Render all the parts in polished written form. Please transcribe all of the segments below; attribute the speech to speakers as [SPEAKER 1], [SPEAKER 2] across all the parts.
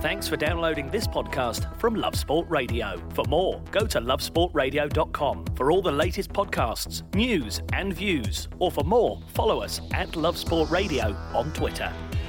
[SPEAKER 1] Thanks for downloading this podcast from Love Sport Radio. For more, go to lovesportradio.com for all the latest podcasts, news and views. Or for more, follow us at Love Sport Radio on Twitter.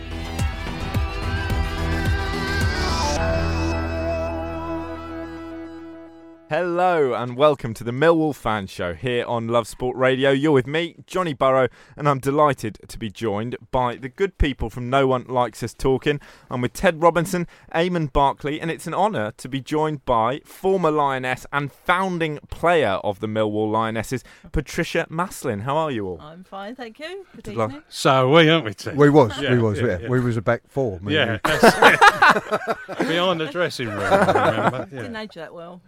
[SPEAKER 2] Hello and welcome to the Millwall Fan Show here on Love Sport Radio. You're with me, Johnny Burrow, and I'm delighted to be joined by the good people from No One Likes Us Talking. I'm with Ted Robinson, Eamon Barclay, and it's an honour to be joined by former Lioness and founding player of the Millwall Lionesses, Patricia Maslin. How are you all?
[SPEAKER 3] I'm fine, thank you. Good
[SPEAKER 2] Good luck.
[SPEAKER 3] evening.
[SPEAKER 4] So we, aren't we, Ted?
[SPEAKER 5] We was.
[SPEAKER 4] Yeah.
[SPEAKER 5] We was a back four.
[SPEAKER 4] Yeah, that's it. Behind the dressing room, I remember. Yeah.
[SPEAKER 3] Didn't age that well.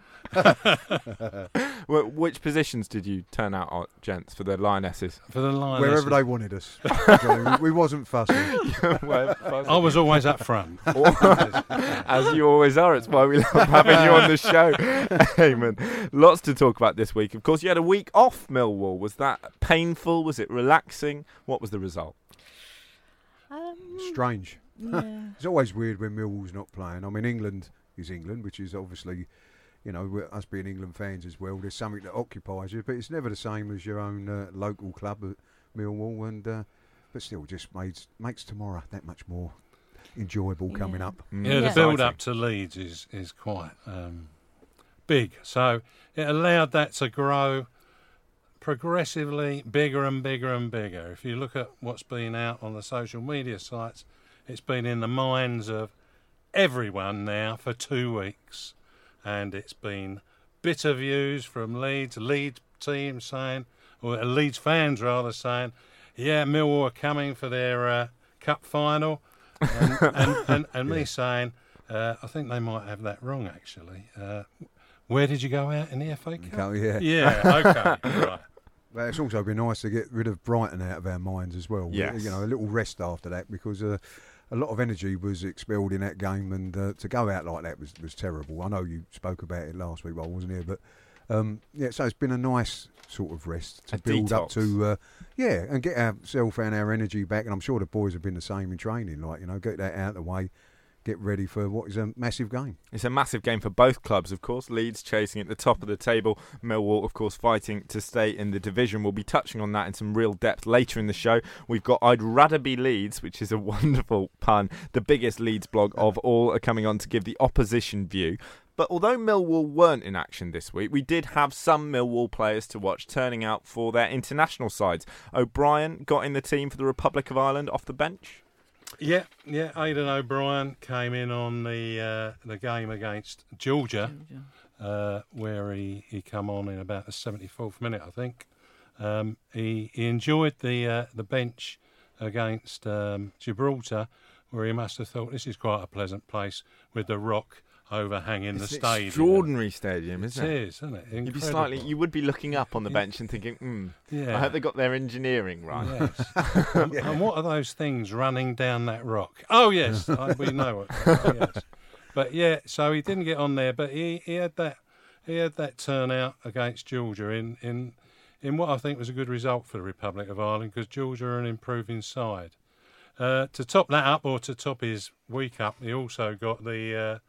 [SPEAKER 2] Well, which positions did you turn out on, gents, for the Lionesses?
[SPEAKER 4] For the Lionesses.
[SPEAKER 5] Wherever they wanted us. we wasn't fussy.
[SPEAKER 4] I was always up front.
[SPEAKER 2] As you always are. It's why we love having you on the show. Eamon, lots to talk about this week. Of course, you had a week off, Millwall. Was that painful? Was it relaxing? What was the result?
[SPEAKER 5] Strange.
[SPEAKER 3] Yeah.
[SPEAKER 5] It's always weird when Millwall's not playing. I mean, England is England, which is obviously, you know, us being England fans as well, there's something that occupies you, but it's never the same as your own local club at Millwall, and but still just makes tomorrow that much more enjoyable coming up.
[SPEAKER 4] Yeah, the build-up to Leeds is quite big, so it allowed that to grow progressively bigger and bigger and bigger. If you look at what's been out on the social media sites, it's been in the minds of everyone now for 2 weeks. And it's been bitter views from Leeds team saying, or Leeds fans rather saying, yeah, Millwall are coming for their cup final. And me saying, I think they might have that wrong, actually. Where did you go out in the FA Cup?
[SPEAKER 5] Oh, yeah.
[SPEAKER 4] Yeah, okay, right.
[SPEAKER 5] But it's also been nice to get rid of Brighton out of our minds as well.
[SPEAKER 2] Yes.
[SPEAKER 5] You know, a little rest after that, because a lot of energy was expelled in that game, and to go out like that was terrible. I know you spoke about it last week, but I wasn't here. But yeah, so it's been a nice sort of rest to build up to, and get ourselves and our energy back. And I'm sure the boys have been the same in training, like, you know, get that out of the way, get ready for what is a massive game.
[SPEAKER 2] It's a massive game for both clubs, of course. Leeds chasing at the top of the table. Millwall, of course, fighting to stay in the division. We'll be touching on that in some real depth later in the show. We've got I'd Rather Be Leeds, which is a wonderful pun. The biggest Leeds blog of all are coming on to give the opposition view. But although Millwall weren't in action this week, we did have some Millwall players to watch turning out for their international sides. O'Brien got in the team for the Republic of Ireland off the bench.
[SPEAKER 4] Yeah. Aidan O'Brien came in on the game against Georgia. Where he come on in about the 74th minute, I think. He enjoyed the bench against Gibraltar, where he must have thought, this is quite a pleasant place with the rock overhanging the stadium.
[SPEAKER 2] Extraordinary stadium, isn't it?
[SPEAKER 4] It is, isn't it? Incredible.
[SPEAKER 2] You would be looking up on the bench and thinking,
[SPEAKER 4] Yeah.
[SPEAKER 2] I hope they got their engineering right.
[SPEAKER 4] Yes. And what are those things running down that rock? Oh, yes, we know it. Yes. But yeah, so he didn't get on there, but he had that turnout against Georgia in what I think was a good result for the Republic of Ireland, because Georgia are an improving side. To top that up, or to top his week up, he also got the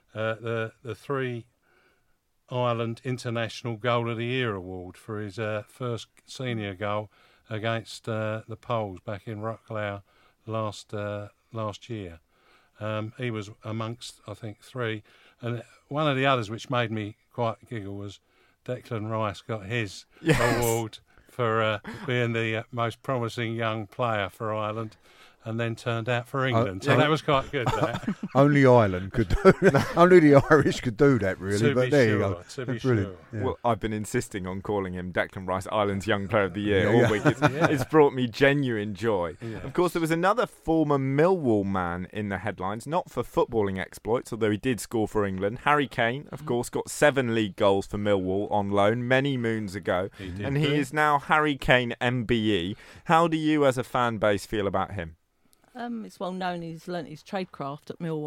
[SPEAKER 4] 3 Ireland International Goal of the Year award for his first senior goal against the Poles back in Wrocław last year. He was amongst, I think, 3. And one of the others which made me quite giggle was Declan Rice got his award for being the most promising young player for Ireland, and then turned out for England. So that was quite good. That.
[SPEAKER 5] Only Ireland could do that. Only the Irish could do that, really. But there you go.
[SPEAKER 4] To be
[SPEAKER 5] Brilliant.
[SPEAKER 4] sure.
[SPEAKER 5] Yeah.
[SPEAKER 2] Well, I've been insisting on calling him Declan Rice, Ireland's Young Player of the Year all week. It's brought me genuine joy.
[SPEAKER 4] Yeah.
[SPEAKER 2] Of course, there was another former Millwall man in the headlines, not for footballing exploits, although he did score for England. Harry Kane, of course, got 7 league goals for Millwall on loan many moons ago. He is now Harry Kane MBE. How do you, as a fan base, feel about him?
[SPEAKER 3] It's well known he's learnt his tradecraft at Millwall.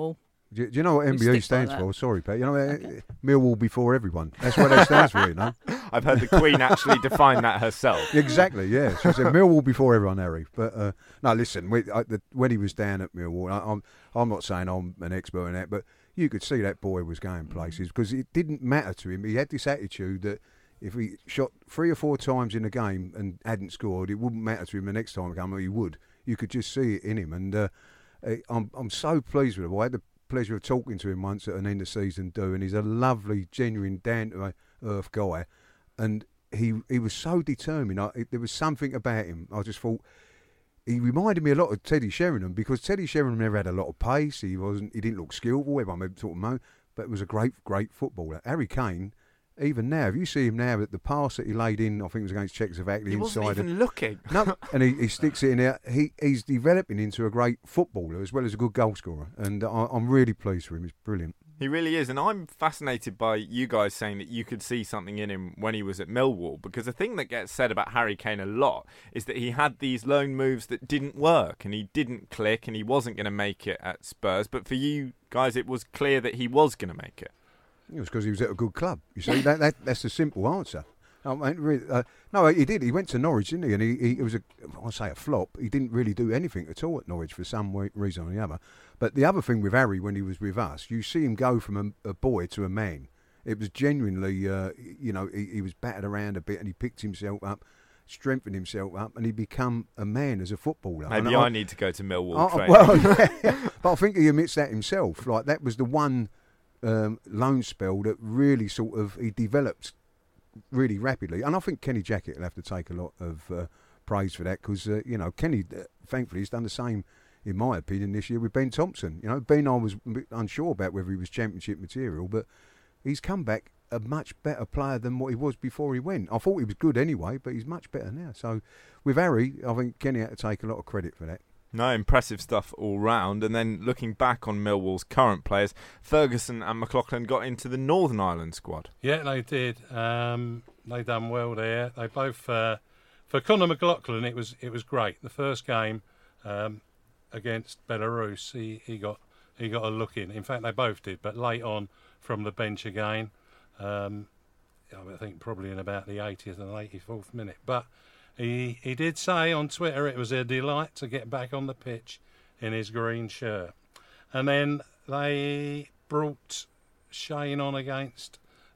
[SPEAKER 5] Do you know what
[SPEAKER 3] We
[SPEAKER 5] MBE
[SPEAKER 3] stick
[SPEAKER 5] stands
[SPEAKER 3] by
[SPEAKER 5] for?
[SPEAKER 3] that.
[SPEAKER 5] Sorry, Pat. You know,
[SPEAKER 3] Okay.
[SPEAKER 5] Millwall before everyone. That's what that stands for, you know.
[SPEAKER 2] I've heard the Queen actually define that herself.
[SPEAKER 5] Exactly, yeah. She said Millwall before everyone, Harry. But no, listen, when he was down at Millwall, I'm not saying I'm an expert in that, but you could see that boy was going places because it didn't matter to him. He had this attitude that if he shot 3 or 4 times in a game and hadn't scored, it wouldn't matter to him the next time again, or he would. You could just see it in him. And I'm so pleased with him. I had the pleasure of talking to him once at an end of season do, and he's a lovely, genuine, down-to-earth guy. And he was so determined. There was something about him. I just thought he reminded me a lot of Teddy Sheringham because Teddy Sheringham never had a lot of pace. He didn't look skillful. Everyone sort of moaned, but it was a great footballer. Harry Kane, even now, if you see him now, at the pass that he laid in, I think it was against Czechoslovakia,
[SPEAKER 2] He wasn't even looking.
[SPEAKER 5] No, and he sticks it in there. He's developing into a great footballer as well as a good goal scorer, and I'm really pleased with him. He's brilliant.
[SPEAKER 2] He really is, and I'm fascinated by you guys saying that you could see something in him when he was at Millwall, because the thing that gets said about Harry Kane a lot is that he had these loan moves that didn't work, and he didn't click, and he wasn't going to make it at Spurs. But for you guys, it was clear that he was going to make it.
[SPEAKER 5] It was because he was at a good club. You see, that's the simple answer. I mean, really, no, he did. He went to Norwich, didn't he? And he was a flop. He didn't really do anything at all at Norwich for some reason or the other. But the other thing with Harry, when he was with us, you see him go from a boy to a man. It was genuinely, he was battered around a bit, and he picked himself up, strengthened himself up, and he become a man as a footballer.
[SPEAKER 2] Maybe I need to go to Millwall training.
[SPEAKER 5] Well, yeah, but I think he admits that himself. Like, that was the one loan spell that really he developed really rapidly, and I think Kenny Jackett will have to take a lot of praise for that because Kenny, thankfully, has done the same, in my opinion, this year with Ben Thompson. Ben, I was a bit unsure about whether he was championship material, but he's come back a much better player than what he was before he went. I thought he was good anyway, but he's much better now. So with Harry, I think Kenny had to take a lot of credit for that.
[SPEAKER 2] No, impressive stuff all round. And then looking back on Millwall's current players, Ferguson and McLaughlin got into the Northern Ireland squad.
[SPEAKER 4] Yeah, they did. They done well there. They both for Conor McLaughlin, it was great. The first game against Belarus, he got a look in. In fact, they both did. But late on from the bench again, I think probably in about the 80th and 84th minute. But he did say on Twitter it was a delight to get back on the pitch in his green shirt. And then they brought Shane on against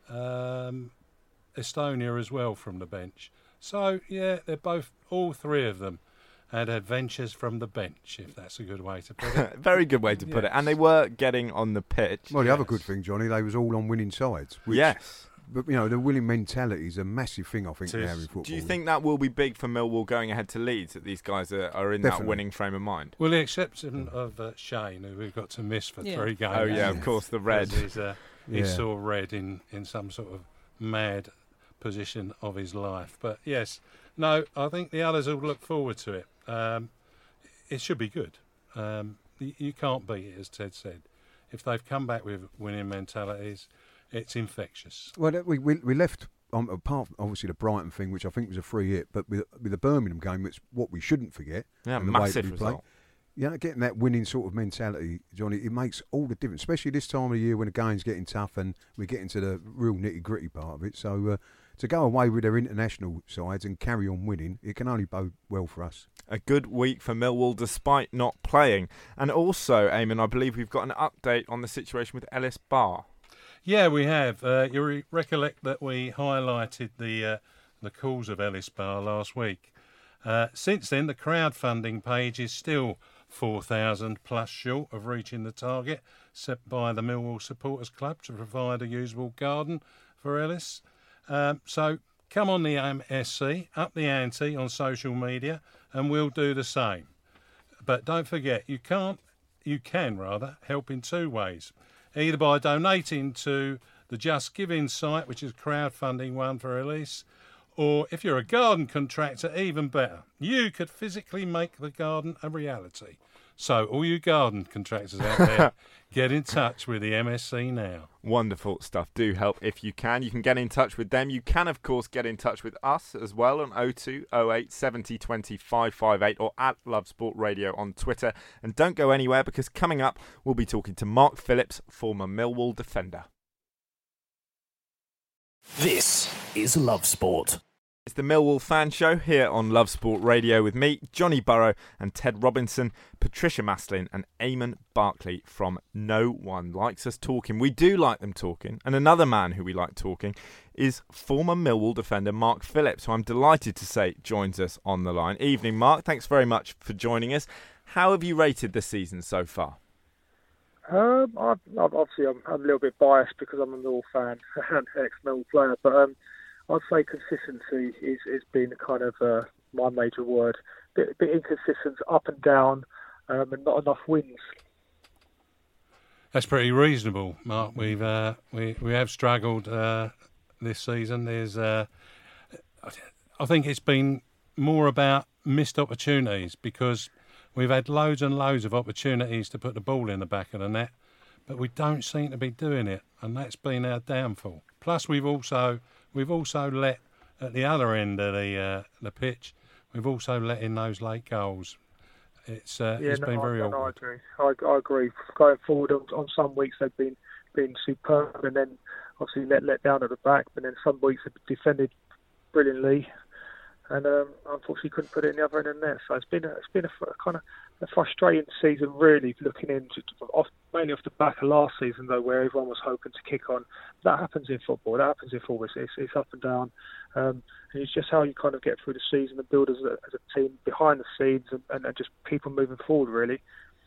[SPEAKER 4] Estonia as well from the bench. So, yeah, all three of them had adventures from the bench, if that's a good way to put it.
[SPEAKER 2] Very good way to put it. And they were getting on the pitch.
[SPEAKER 5] Well, the other good thing, Johnny, they was all on winning sides.
[SPEAKER 2] Yes.
[SPEAKER 5] But, the winning mentality is a massive thing, I think, now in football.
[SPEAKER 2] Do you think that will be big for Millwall going ahead to Leeds, that these guys are in that winning frame of mind?
[SPEAKER 4] Well, the exception of Shane, who we've got to miss for 3 games.
[SPEAKER 2] Oh, yeah, of course, the red.
[SPEAKER 4] He saw red in some sort of mad position of his life. But, yes, no, I think the others will look forward to it. It should be good. You can't beat it, as Ted said. If they've come back with winning mentalities, it's infectious.
[SPEAKER 5] Well, we left, apart from obviously the Brighton thing, which I think was a free hit, but with the Birmingham game, it's what we shouldn't forget.
[SPEAKER 2] Yeah, massive result.
[SPEAKER 5] Getting that winning sort of mentality, Johnny, it makes all the difference, especially this time of the year when the game's getting tough and we're getting to the real nitty-gritty part of it. So to go away with their international sides and carry on winning, it can only bode well for us.
[SPEAKER 2] A good week for Millwall despite not playing. And also, Eamon, I believe we've got an update on the situation with Ellis Barr.
[SPEAKER 4] Yeah, we have. You recollect that we highlighted the calls of Ellis Barr last week. Since then, the crowdfunding page is still 4,000 plus short of reaching the target set by the Millwall Supporters Club to provide a usable garden for Ellis. So come on the MSC, up the ante on social media, and we'll do the same. But don't forget, you can help in 2 ways. Either by donating to the Just Giving site, which is a crowdfunding one for Ellis, or if you're a garden contractor, even better, you could physically make the garden a reality. So all you garden contractors out there, get in touch with the MSC now.
[SPEAKER 2] Wonderful stuff. Do help if you can. You can get in touch with them. You can, of course, get in touch with us as well on 02 08 70 20 558 or at Love Sport Radio on Twitter. And don't go anywhere, because coming up, we'll be talking to Mark Phillips, former Millwall defender.
[SPEAKER 1] This is Love Sport.
[SPEAKER 2] It's the Millwall Fan Show here on Love Sport Radio with me, Johnny Burrow, and Ted Robinson, Patricia Maslin and Eamon Barkley from No One Likes Us Talking. We do like them talking, and another man who we like talking is former Millwall defender Mark Phillips, who I'm delighted to say joins us on the line. Evening, Mark. Thanks very much for joining us. How have you rated the season so far?
[SPEAKER 3] Obviously, I'm a little bit biased because I'm a Millwall fan and ex-Millwall player, but I'd say consistency is been kind of my major word. Bit inconsistent, up and down, and not enough wins.
[SPEAKER 4] That's pretty reasonable, Mark. We have struggled this season. I think it's been more about missed opportunities, because we've had loads and loads of opportunities to put the ball in the back of the net, but we don't seem to be doing it, and that's been our downfall. Plus, we've also let, at the other end of the pitch, we've also let in those late goals. It's been very awkward.
[SPEAKER 3] I agree. Going forward, on some weeks they've been superb, and then obviously let down at the back. But then some weeks they've defended brilliantly, and unfortunately couldn't put it in the other end of the net. So it's been a kind of a frustrating season, really, looking into mainly off the back of last season, though, where everyone was hoping to kick on. That happens in football. That happens in football. It's up and down. And it's just how you kind of get through the season and build as a team behind the scenes and just keep on moving forward, really.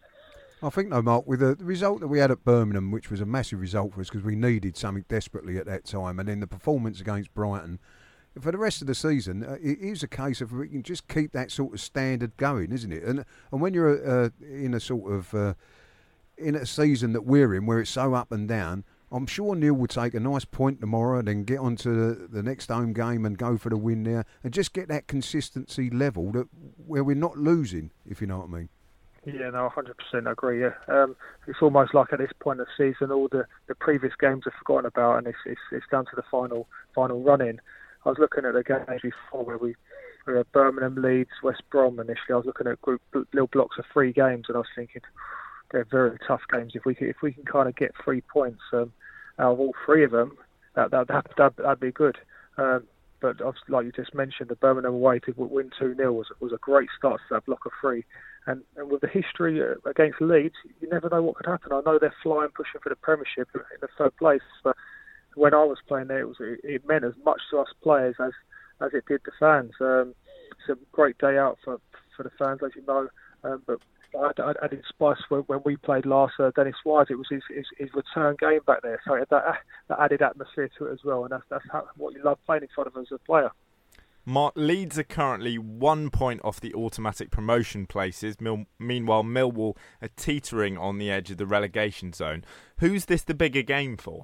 [SPEAKER 5] I think, though, Mark, with the result that we had at Birmingham, which was a massive result for us because we needed something desperately at that time, and then the performance against Brighton, for the rest of the season, it is a case of we can just keep that sort of standard going, isn't it? And when you're in a sort of in a season that we're in, where it's so up and down, I'm sure Neil will take a nice point tomorrow and then get on to the next home game and go for the win there and just get that consistency level where we're not losing, if you know what I mean.
[SPEAKER 3] Yeah, no, 100% agree. Yeah, it's almost like at this point of the season, all the previous games are forgotten about, and it's down to the final run-in. I was looking at the games before where we had Birmingham, Leeds, West Brom initially. I was looking at little blocks of 3 games, and I was thinking they're very tough games. If we can kind of get 3 points out of all 3 of them, that'd be good. But like you just mentioned, the Birmingham away to win 2-0 was a great start to that block of 3. And with the history against Leeds, you never know what could happen. I know they're flying, pushing for the Premiership in the 3rd place, but when I was playing there, it meant as much to us players as it did the fans. It's a great day out for the fans, as you know. But I added spice when we played last. Dennis Wise, it was his return game back there, so that added atmosphere to it as well. And that's what you love playing in front of as a player.
[SPEAKER 2] Mark, Leeds are currently 1 point off the automatic promotion places. Meanwhile, Millwall are teetering on the edge of the relegation zone. Who's this the bigger game for?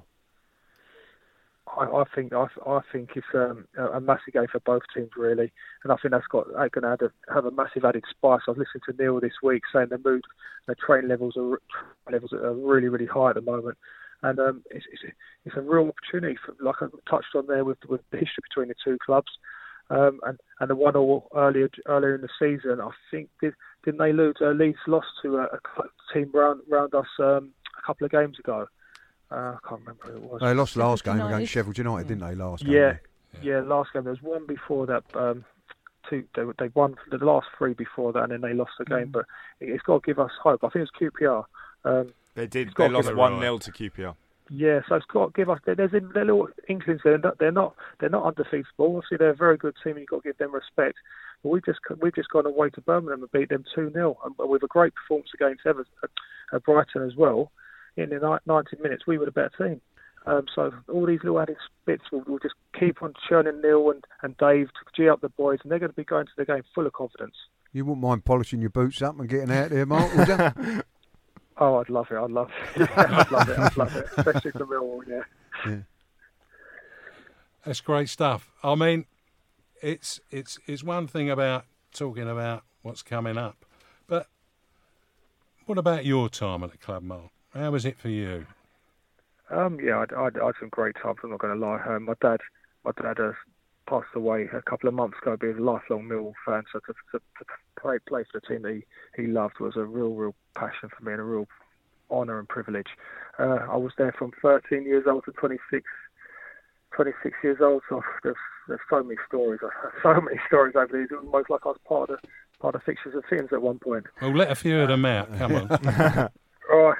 [SPEAKER 3] I think it's a massive game for both teams, really, and I think that's going to have a massive added spice. I was listening to Neil this week saying the training levels are really, really high at the moment, and it's a real opportunity for, like I touched on there with the history between the 2 clubs, and the 1-1 earlier in the season. I think didn't they lose? Leeds lost to a team round us a couple of games ago. I can't remember who it was.
[SPEAKER 5] They lost last game against Sheffield United, didn't they? Last game.
[SPEAKER 3] Yeah, last game. There was one before that. They won the last 3 before that, and then they lost the game. But it's got to give us hope. I think it's QPR.
[SPEAKER 2] They did. They lost 1-0 to QPR.
[SPEAKER 3] Yeah, so it's got to give us. There's little inklings there. They're not undefeatable. Obviously, they're a very good team, and you've got to give them respect. But we've just gone away to Birmingham and beat them 2-0, and with a great performance against Brighton as well. In the 90 minutes, we were the better team. So all these little added bits will just keep on churning Neil and Dave to gee up the boys, and they're going to be going to the game full of confidence.
[SPEAKER 5] You wouldn't mind polishing your boots up and getting out there, Mark, would you?
[SPEAKER 3] Oh, I'd love it. I'd love it. Especially for Millwall, yeah.
[SPEAKER 4] That's great stuff. I mean, it's one thing about talking about what's coming up, but What about your time at the club, Mark? How was it for you?
[SPEAKER 3] Yeah, I had some great times. I'm not going to lie. My dad passed away a couple of months ago. Being a lifelong Millwall fan, so to play for the team that he loved was a real passion for me and a real honour and privilege. I was there from 13 years old to 26 years old. So there's so many stories. Over these. It was almost like I was part of the fixtures of things at one point.
[SPEAKER 4] Well, let a few of them out. Come on.
[SPEAKER 3] Where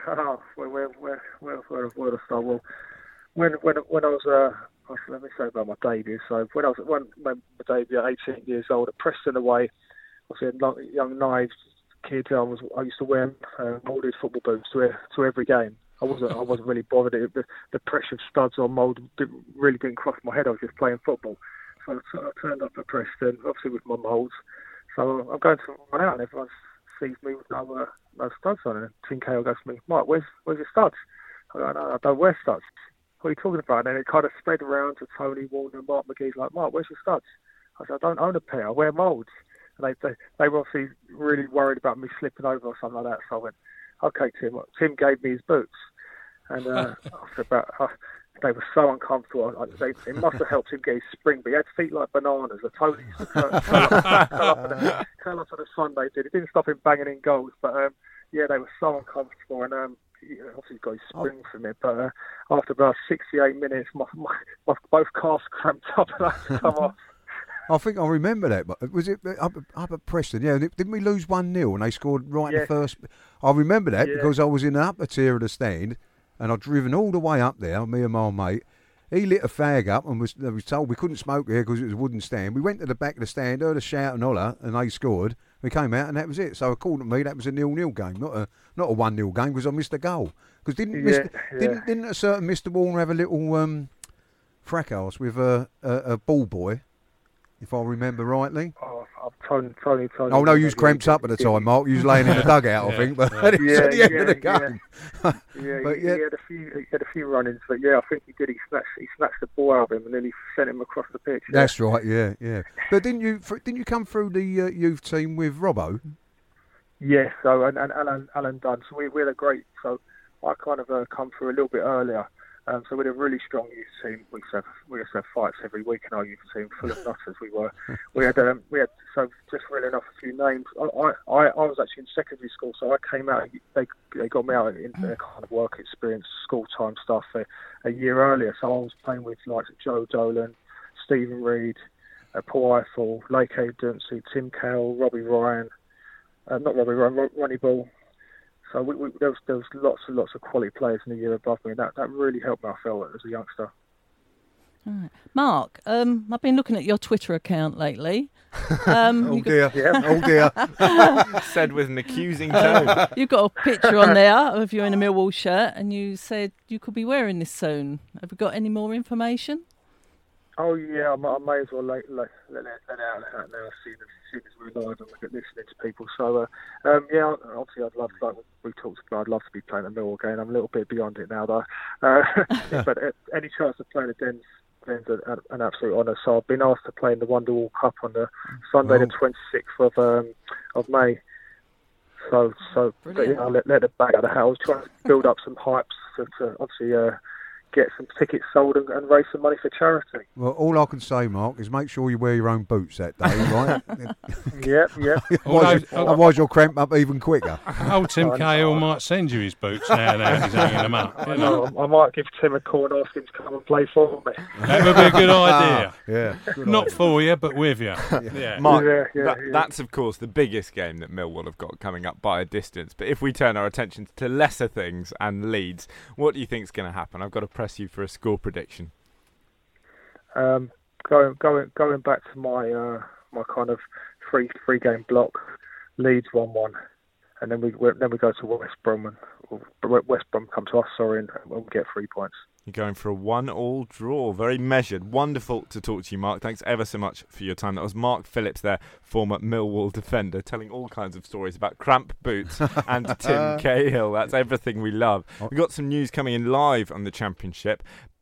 [SPEAKER 3] to start? Well, when I was let me say about my debut. So when I was my debut at 18 years old at Preston away, I was a young naive kid. I used to wear moulded football boots to every game. I wasn't really bothered. The pressure of studs or mould didn't cross my head. I was just playing football. So I turned up at Preston, obviously with my moulds. So I'm going to run out, and everyone sees me with no studs on. And Tim Cahill goes to me, Mike, where's your studs? I go, no, I don't wear studs. What are you talking about? And then it kind of spread around to Tony Warner and Mark McGee's like, Mark, where's your studs? I said, I don't own a pair. I wear moulds. And they were obviously really worried about me slipping over or something like that. So I went, okay, Tim. Tim gave me his boots. And after about, they were so uncomfortable. It must have helped him get his spring, but he had feet like bananas. The toes curl up on a Sunday. It didn't stop him banging in goals, but yeah, they were so uncomfortable. And obviously got his spring from it. But after about 68 minutes, my both calves cramped up and I had to come off.
[SPEAKER 5] I think I remember that, but was it up at Preston? Yeah, didn't we lose 1-0 and they scored right in the first? I remember that because I was in the upper tier of the stand and I'd driven all the way up there, me and my mate. He lit a fag up and was told we couldn't smoke here because it was a wooden stand. We went to the back of the stand, heard a shout and holler, and they scored. We came out and that was it. So according to me, that was a 0-0 game, not a 1-0 game because I missed a goal. Because didn't a certain Mr. Warner have a little fracas with a ball boy? If I remember rightly.
[SPEAKER 3] Oh, Tony.
[SPEAKER 5] Oh no, you was cramped up at the time, Mark. You was laying in the dugout, I think. But it was at the end of the game.
[SPEAKER 3] He had a few run-ins, but yeah, I think he did. He snatched the ball out of him and then he sent him across the pitch. Yeah.
[SPEAKER 5] That's right. Yeah. But didn't you come through the youth team with Robbo?
[SPEAKER 3] Yes. So and Alan Dunn. So we had a great. So I kind of come through a little bit earlier. So we had a really strong youth team. We used to have fights every week in our youth team, full of nutters. We had so just reeling off a few names. I was actually in secondary school, so I came out. They got me out into their kind of work experience, school time stuff a year earlier. So I was playing with like Joe Dolan, Stephen Reed, Paul Eiffel, Lake Dempsey, Tim Cahill, Ronnie Ball. So there was lots and lots of quality players in the year above me, and that really helped me, I felt, as a youngster.
[SPEAKER 6] Right. Mark, I've been looking at your Twitter account lately.
[SPEAKER 5] Oh dear.
[SPEAKER 2] Said with an accusing tone.
[SPEAKER 6] You've got a picture on there of you in a Millwall shirt, and you said you could be wearing this soon. Have we got any more information?
[SPEAKER 3] Oh yeah, I may as well let it out now, seeing as we're live and we're listening to people. So yeah, obviously I'd love, like we talked about, I'd love to be playing at Millwall again. I'm a little bit beyond it now though. But any chance of playing at Dens an absolute honour. So I've been asked to play in the Wonderwall Cup on the Sunday the 26th of May. So but, I'll let the bag out of the house, trying to build up some hypes to obviously get some tickets sold and raise some money for charity.
[SPEAKER 5] Well, all I can say, Mark, is make sure you wear your own boots that day, right?
[SPEAKER 3] Yep.
[SPEAKER 5] Otherwise you'll cramp up even quicker.
[SPEAKER 4] Old Tim Cahill might send you his boots now he's hanging them up.
[SPEAKER 3] I know. I might give Tim a call and ask him to come and play for me.
[SPEAKER 4] That would be a good idea.
[SPEAKER 5] Yeah.
[SPEAKER 4] Not for you, but with you. Yeah.
[SPEAKER 2] Mark, that's of course the biggest game that Millwall have got coming up by a distance. But if we turn our attention to lesser things and Leeds, what do you think is going to happen? I've got to press you for a score prediction.
[SPEAKER 3] Going back to my my kind of three game block, Leeds 1-1, and then we go to West Brom and West Brom come to us, and we'll get 3 points.
[SPEAKER 2] You're going for a 1-1 draw. Very measured. Wonderful to talk to you, Mark. Thanks ever so much for your time. That was Mark Phillips there, former Millwall defender, telling all kinds of stories about cramp boots and Tim Cahill. That's everything we love. We've got some news coming in live on the Championship.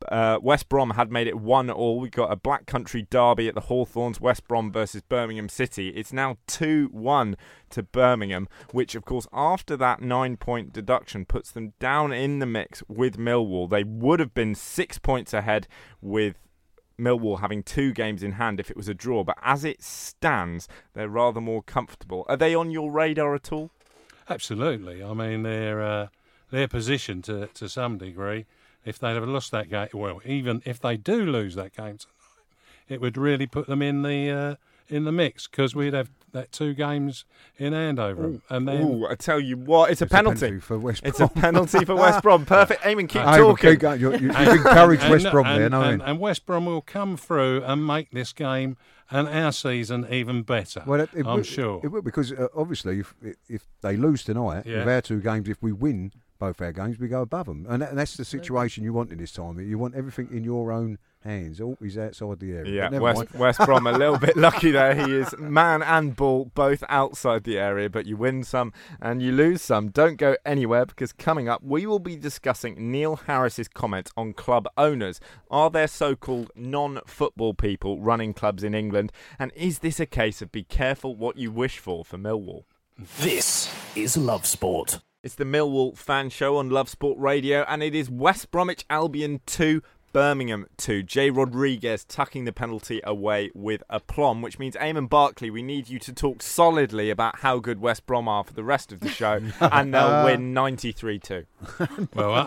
[SPEAKER 2] West Brom had made it 1-1. We got a Black Country derby at the Hawthorns, West Brom versus Birmingham City. It's now 2-1 to Birmingham, which of course after that 9-point deduction puts them down in the mix with Millwall. They would have been 6 points ahead with Millwall having 2 games in hand if it was a draw, but as it stands, they're rather more comfortable. Are they on your radar at all?
[SPEAKER 4] Absolutely. I mean, their position to some degree, if they'd have lost that game, well, even if they do lose that game tonight, it would really put them in the mix, because we'd have that 2 games in hand over them. And then,
[SPEAKER 2] I tell you what, it's a penalty
[SPEAKER 5] for West Brom.
[SPEAKER 2] It's a penalty for West Brom. Perfect. Eamon, keep
[SPEAKER 5] Eamon,
[SPEAKER 2] talking.
[SPEAKER 5] keep going. You've encouraged West Brom there, no?
[SPEAKER 4] And West Brom will come through and make this game and our season even better.
[SPEAKER 5] Well,
[SPEAKER 4] I'm sure
[SPEAKER 5] it will, because obviously if they lose tonight, with our 2 games, if we win both our games, we go above them, and that's the situation you want in this time. You want everything in your own hands. Oh, he's outside the area.
[SPEAKER 2] Yeah, West Brom a little bit lucky there. He is man and ball both outside the area, but you win some and you lose some. Don't go anywhere, because coming up we will be discussing Neil Harris's comments on club owners. Are there so-called non-football people running clubs in England? And is this a case of be careful what you wish for Millwall?
[SPEAKER 1] This is Love Sport.
[SPEAKER 2] It's the Millwall fan show on Love Sport Radio, and it is West Bromwich Albion 2, Birmingham 2. Jay Rodriguez tucking the penalty away with aplomb, which means Eamon Barkley, we need you to talk solidly about how good West Brom are for the rest of the show, and they'll win 93-2.
[SPEAKER 4] Well,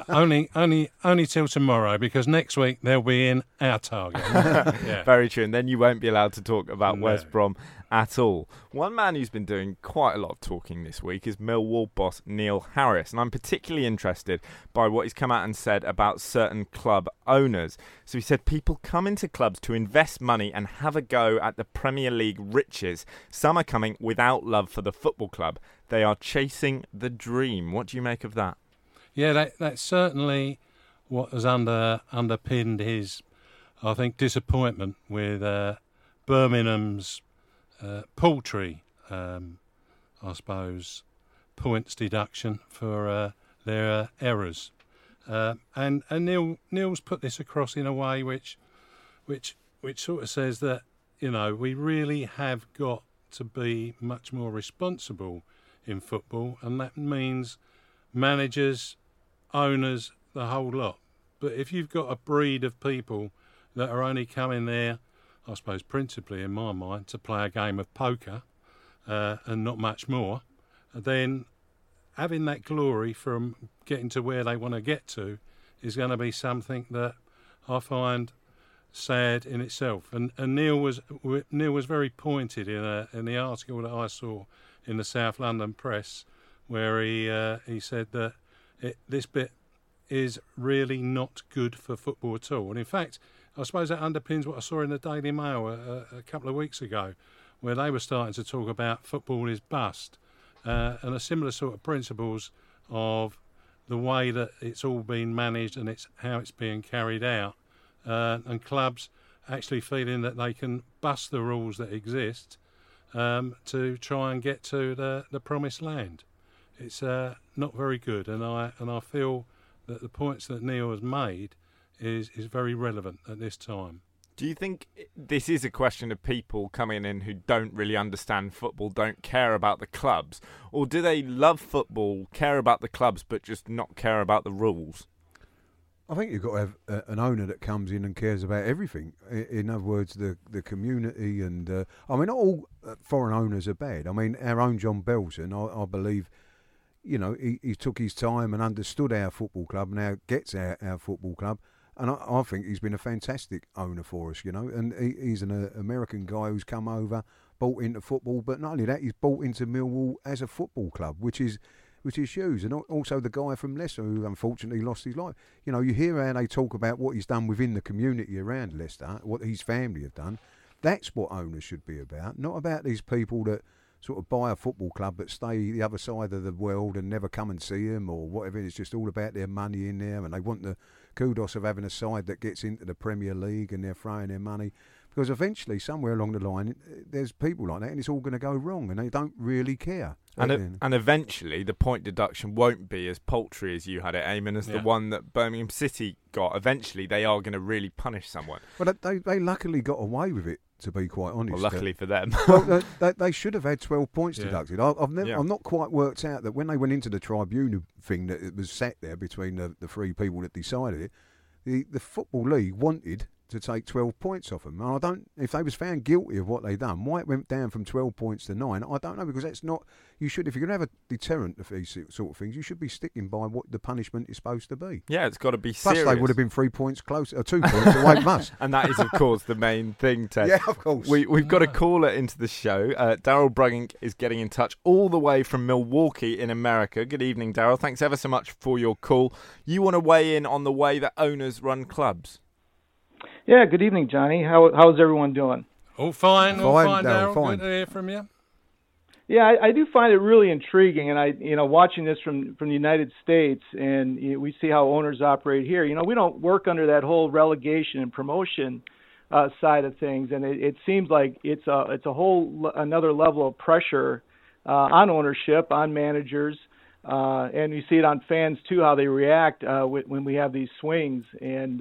[SPEAKER 4] only till tomorrow, because next week they'll be in our target. Yeah.
[SPEAKER 2] Very true, and then you won't be allowed to talk about West Brom at all. One man who's been doing quite a lot of talking this week is Millwall boss Neil Harris, and I'm particularly interested by what he's come out and said about certain club owners. So he said people come into clubs to invest money and have a go at the Premier League riches. Some are coming without love for the football club. They are chasing the dream. What do you make of that?
[SPEAKER 4] Yeah, that's certainly what has underpinned his, I think, disappointment with Birmingham's paltry, I suppose, points deduction for their errors. And Neil's put this across in a way which sort of says that, you know, we really have got to be much more responsible in football, and that means managers, owners, the whole lot. But if you've got a breed of people that are only coming there, I suppose principally in my mind, to play a game of poker and not much more, then having that glory from getting to where they want to get to is going to be something that I find sad in itself. And Neil was very pointed in the article that I saw in the South London Press, where he said that this bit is really not good for football at all. And in fact, I suppose that underpins what I saw in the Daily Mail a couple of weeks ago, where they were starting to talk about football is bust, and a similar sort of principles of the way that it's all been managed and it's how it's being carried out, and clubs actually feeling that they can bust the rules that exist to try and get to the promised land. It's not very good, and I feel that the points that Neil has made is very relevant at this time.
[SPEAKER 2] Do you think this is a question of people coming in who don't really understand football, don't care about the clubs? Or do they love football, care about the clubs, but just not care about the rules?
[SPEAKER 5] I think you've got to have an owner that comes in and cares about everything. In other words, the community. And I mean, not all foreign owners are bad. I mean, our own John Belson, I believe, you know, he took his time and understood our football club, now gets our football club. And I think he's been a fantastic owner for us, you know. And he's an American guy who's come over, bought into football. But not only that, he's bought into Millwall as a football club, which is huge. And also the guy from Leicester who unfortunately lost his life. You know, you hear how they talk about what he's done within the community around Leicester, what his family have done. That's what owners should be about, not about these people that sort of buy a football club but stay the other side of the world and never come and see him or whatever. It's just all about their money in there, and they want the kudos of having a side that gets into the Premier League and they're throwing their money. Because eventually, somewhere along the line, there's people like that, and it's all going to go wrong, and they don't really care.
[SPEAKER 2] And eventually, the point deduction won't be as paltry as you had it, Eamon, as the one that Birmingham City got. Eventually, they are going to really punish someone.
[SPEAKER 5] Well, they luckily got away with it, to be quite honest.
[SPEAKER 2] Well, luckily for them.
[SPEAKER 5] Well, they should have had 12 points deducted. I've not quite worked out that when they went into the tribunal thing that it was sat there between the three people that decided it, the Football League wanted to take 12 points off them. And if they was found guilty of what they done, why it went down from 12 points to 9, I don't know, because that's not, you should, if you're going to have a deterrent of these sort of things, you should be sticking by what the punishment is supposed to be.
[SPEAKER 2] Yeah, it's got to be
[SPEAKER 5] Plus
[SPEAKER 2] serious.
[SPEAKER 5] they would have been 3 points closer, or 2 points away from us.
[SPEAKER 2] And that is, of course, the main thing, Ted.
[SPEAKER 5] Yeah, of course.
[SPEAKER 2] We've got a caller into the show. Daryl Brugging is getting in touch all the way from Milwaukee in America. Good evening, Daryl. Thanks ever so much for your call. You want to weigh in on the way that owners run clubs?
[SPEAKER 7] Yeah, good evening, Johnny. How's everyone doing?
[SPEAKER 4] All fine,
[SPEAKER 5] Daryl,
[SPEAKER 4] Daryl.
[SPEAKER 5] fine.
[SPEAKER 4] Good to hear from you.
[SPEAKER 7] Yeah, I do find it really intriguing, and watching this from the United States, and we see how owners operate here. We don't work under that whole relegation and promotion side of things, and it seems like it's a whole another level of pressure on ownership, on managers, and you see it on fans too, how they react when we have these swings. And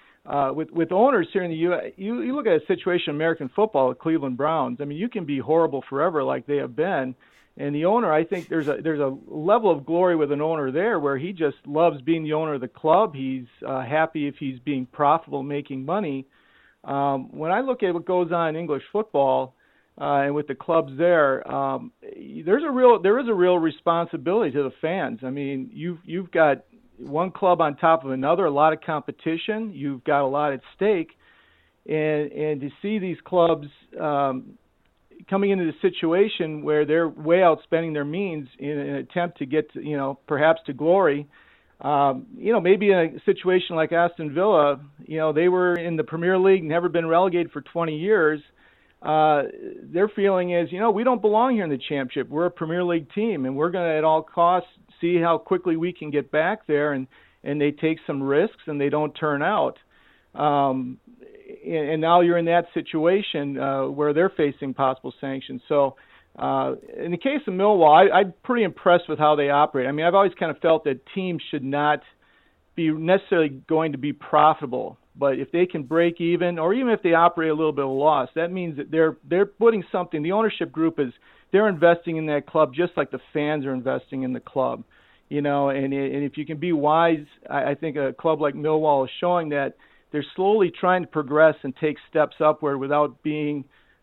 [SPEAKER 7] with owners here in the U.S., you look at a situation in American football with Cleveland Browns. I mean, you can be horrible forever like they have been. And the owner, I think there's a level of glory with an owner there where he just loves being the owner of the club. He's happy if he's being profitable, making money. When I look at what goes on in English football and with the clubs there, there is a real responsibility to the fans. I mean, you've got one club on top of another, a lot of competition. You've got a lot at stake, and to see these clubs coming into the situation where they're way outspending their means in an attempt to get to, perhaps to glory. Maybe in a situation like Aston Villa, they were in the Premier League, never been relegated for 20 years. Their feeling is, we don't belong here in the Championship. We're a Premier League team, and we're going to at all costs see how quickly we can get back there, and they take some risks and they don't turn out. And now you're in that situation where they're facing possible sanctions. So in the case of Millwall, I'm pretty impressed with how they operate. I mean, I've always kind of felt that teams should not be necessarily going to be profitable, but if they can break even, or even if they operate a little bit of a loss, that means that they're putting something. The ownership group they're investing in that club just like the fans are investing in the club, and if you can be wise, I think a club like Millwall is showing that they're slowly trying to progress and take steps upward without being,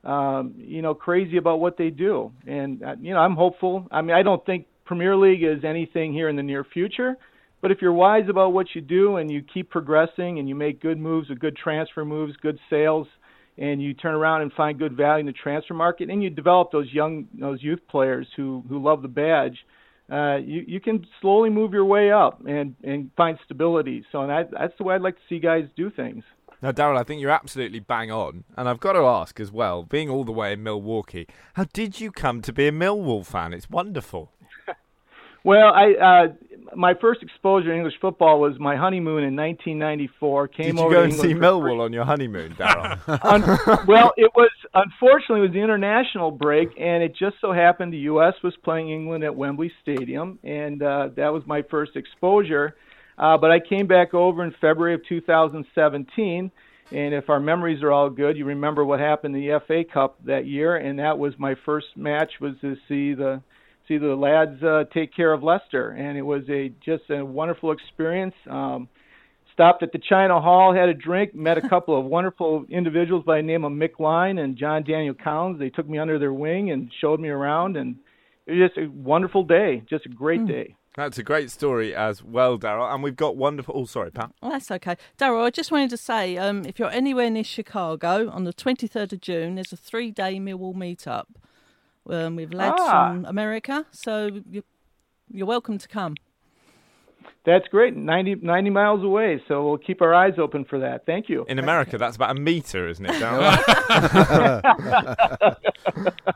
[SPEAKER 7] crazy about what they do. And, I'm hopeful. I mean, I don't think Premier League is anything here in the near future, but if you're wise about what you do and you keep progressing and you make good moves, good transfer moves, good sales, and you turn around and find good value in the transfer market, and you develop those youth players who love the badge, you can slowly move your way up and find stability. So that's the way I'd like to see guys do things.
[SPEAKER 2] Now, Daryl, I think you're absolutely bang on. And I've got to ask as well, being all the way in Milwaukee, how did you come to be a Millwall fan? It's wonderful.
[SPEAKER 7] Well, my first exposure to English football was my honeymoon in 1994.
[SPEAKER 2] Did you go and see Millwall on your honeymoon, Daryl?
[SPEAKER 7] Well, unfortunately, it was the international break, and it just so happened the U.S. was playing England at Wembley Stadium, and that was my first exposure. But I came back over in February of 2017, and if our memories are all good, you remember what happened in the FA Cup that year, and that was my first match, was to see the lads take care of Leicester, and it was just a wonderful experience. Stopped at the China Hall, had a drink, met a couple of wonderful individuals by the name of Mick Line and John Daniel Collins. They took me under their wing and showed me around, and it was just a wonderful day, just a great day.
[SPEAKER 2] That's a great story as well, Daryl. And we've got wonderful... Oh, sorry, Pat.
[SPEAKER 6] Oh, that's okay. Daryl, I just wanted to say, if you're anywhere near Chicago, on the 23rd of June, there's a 3-day Millwall meetup with lads from America. So you're welcome to come.
[SPEAKER 7] That's great. 90 miles away, so we'll keep our eyes open for that. Thank you.
[SPEAKER 2] In America, that's about a metre, isn't it, Daryl?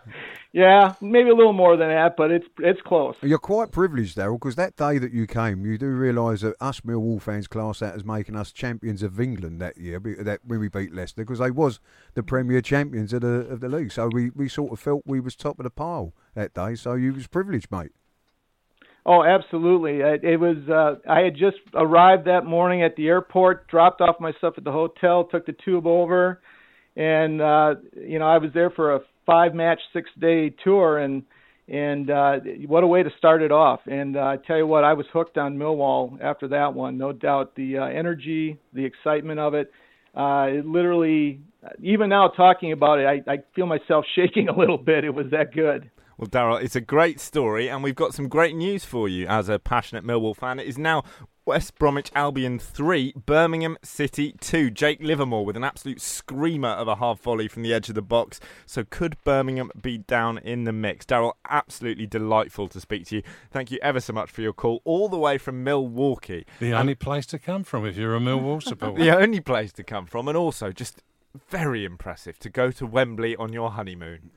[SPEAKER 7] Yeah, maybe a little more than that, but it's close.
[SPEAKER 5] You're quite privileged, Daryl, because that day that you came, you do realise that us Millwall fans class that as making us champions of England that year, that when we beat Leicester, because they was the Premier champions of the league. So we sort of felt we was top of the pile that day. So you was privileged, mate.
[SPEAKER 7] Oh, absolutely. It was. I had just arrived that morning at the airport, dropped off my stuff at the hotel, took the tube over, and I was there for a 5-match, 6-day tour, and what a way to start it off. And I tell you what, I was hooked on Millwall after that one, no doubt. The energy, the excitement of it, it literally, even now talking about it, I feel myself shaking a little bit. It was that good.
[SPEAKER 2] Well, Daryl, it's a great story, and we've got some great news for you as a passionate Millwall fan. It is now West Bromwich Albion 3, Birmingham City 2. Jake Livermore with an absolute screamer of a half volley from the edge of the box. So could Birmingham be down in the mix? Daryl, absolutely delightful to speak to you. Thank you ever so much for your call, all the way from Milwaukee.
[SPEAKER 4] The only place to come from if you're a Millwall supporter.
[SPEAKER 2] The only place to come from, and also just very impressive to go to Wembley on your honeymoon.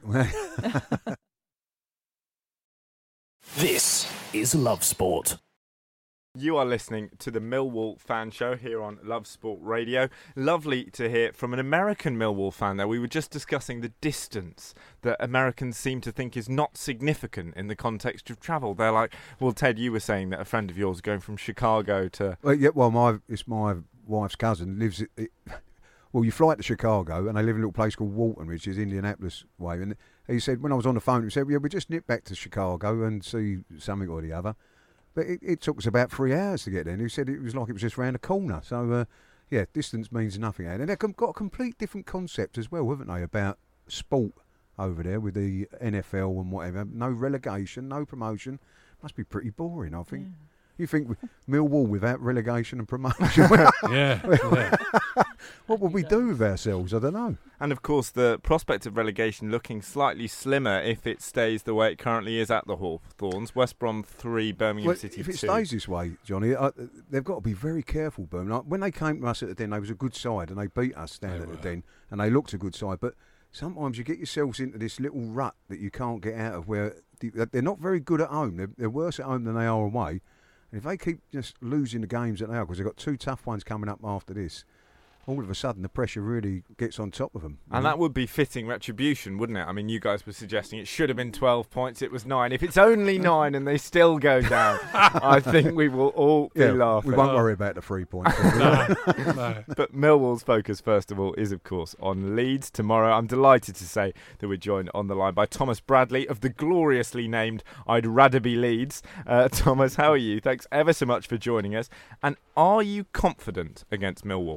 [SPEAKER 1] This is Love Sport.
[SPEAKER 2] You are listening to the Millwall Fan Show here on Love Sport Radio. Lovely to hear from an American Millwall fan there. We were just discussing the distance that Americans seem to think is not significant in the context of travel. They're like, well, Ted, you were saying that a friend of yours going from Chicago to...
[SPEAKER 5] It's my wife's cousin lives... Well, you fly to Chicago and they live in a little place called Walton, which is Indianapolis way. And he said, when I was on the phone, he said, we just nip back to Chicago and see something or the other. But it took us about 3 hours to get there. And he said it was like it was just round the corner. So, distance means nothing. And they've got a complete different concept as well, haven't they, about sport over there with the NFL and whatever. No relegation, no promotion. Must be pretty boring, I think. Yeah. You think Millwall without relegation and promotion?
[SPEAKER 4] Yeah.
[SPEAKER 5] What would we do with ourselves? I don't know.
[SPEAKER 2] And of course, the prospect of relegation looking slightly slimmer if it stays the way it currently is at the Hawthorns. West Brom 3, Birmingham City 2.
[SPEAKER 5] If it stays this way, Johnny, they've got to be very careful, Birmingham. When they came to us at the Den, they was a good side, and they beat us down at the Den, and they looked a good side. But sometimes you get yourselves into this little rut that you can't get out of, where they're not very good at home. They're worse at home than they are away. And if they keep just losing the games that they are, because they've got 2 tough ones coming up after this, all of a sudden the pressure really gets on top of them.
[SPEAKER 2] And that would be fitting retribution, wouldn't it? I mean, you guys were suggesting it should have been 12 points, it was 9. If it's only 9 and they still go down, I think we will all be laughing.
[SPEAKER 5] We won't worry about the 3 points.
[SPEAKER 2] No. But Millwall's focus, first of all, is, of course, on Leeds tomorrow. I'm delighted to say that we're joined on the line by Thomas Bradley of the gloriously named I'd Rather Be Leeds. Thomas, how are you? Thanks ever so much for joining us. And are you confident against Millwall?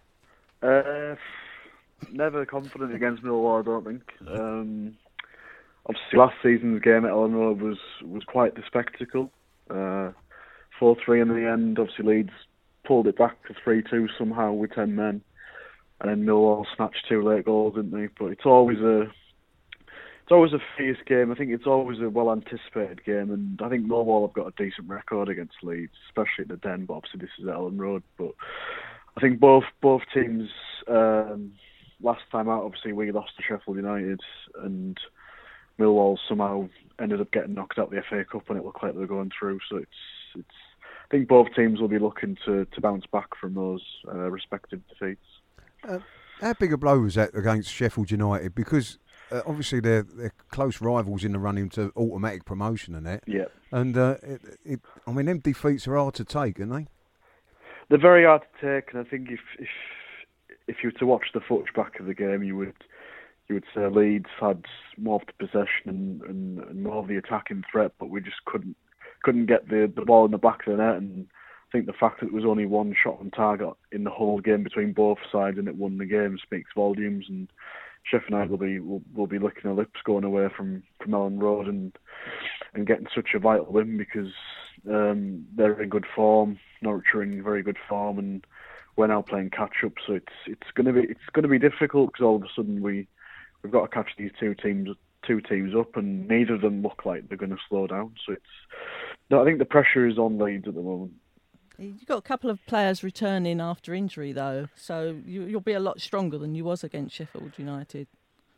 [SPEAKER 8] Never confident against Millwall, I don't think. Obviously, last season's game at Elland Road was quite the spectacle. 4-3 in the end. Obviously, Leeds pulled it back to 3-2 somehow with 10 men, and then Millwall snatched 2 late goals, didn't they? But it's always a fierce game. I think it's always a well-anticipated game, and I think Millwall have got a decent record against Leeds, especially at the Den. But obviously, this is at Elland Road, but I think both teams, last time out, obviously we lost to Sheffield United, and Millwall somehow ended up getting knocked out of the FA Cup, and it looked like they were going through. So it's. I think both teams will be looking to bounce back from those respective defeats.
[SPEAKER 5] How big a blow was that against Sheffield United? Because obviously they're close rivals in the running to automatic promotion and that.
[SPEAKER 8] Yeah.
[SPEAKER 5] And them defeats are hard to take, aren't they?
[SPEAKER 8] They're very hard to take, and I think if you were to watch the footage back of the game, you would say Leeds had more of the possession and more of the attacking threat, but we just couldn't get the ball in the back of the net. And I think the fact that there was only 1 shot on target in the whole game between both sides and it won the game speaks volumes. And Sheffield United will be licking their lips going away from Elland Road and getting such a vital win, because they're in good form. Norwich are in very good form, and we're now playing catch up. So it's going to be difficult, because all of a sudden we've got to catch these two teams up, and neither of them look like they're going to slow down. So I think the pressure is on Leeds at the moment.
[SPEAKER 6] You've got a couple of players returning after injury, though, so you'll be a lot stronger than you was against Sheffield United.